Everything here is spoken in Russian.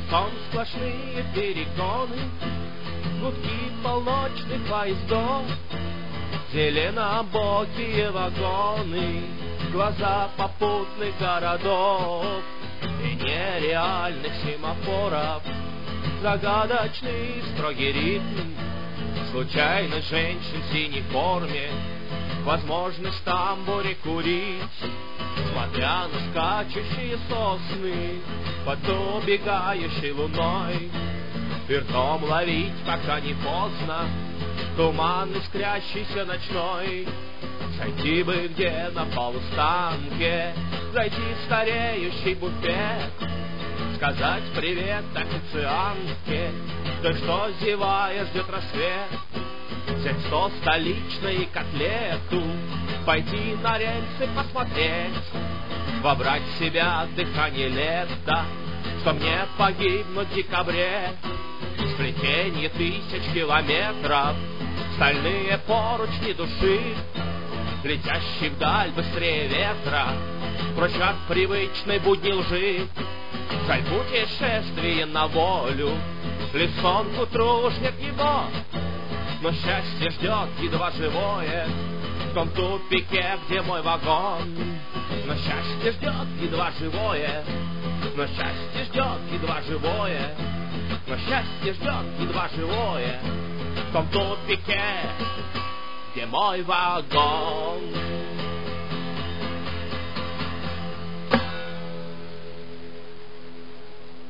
Кругом сплошные перегоны, гудки полночных поездов, зеленобокие вагоны, глаза попутных городов и нереальных семафоров, загадочный строгий ритм случайных женщин в синей форме, возможность в тамбуре курить, смотря на скачущие сосны под убегающей луной, и ртом ловить, пока не поздно, туман искрящийся ночной. Зайти бы где на полустанке, зайти в стареющий буфет, сказать привет официантке, да что, зевая, ждет рассвет, взять 100 столичной котлету, пойти на рельсы посмотреть, вобрать в себя дыхание лета, что мне погибнуть в декабре. Сплетение тысяч километров, стальные поручни души, летящий вдаль быстрее ветра, прочь от привычной будни лжи. Жаль путешествие на волю, лишь сон к утру уж нет его, но счастье ждет едва живое в том тупике, где мой вагон. Но счастье ждет едва живое, но счастье ждет едва живое, но счастье ждет едва живое в том тупике, где мой вагон.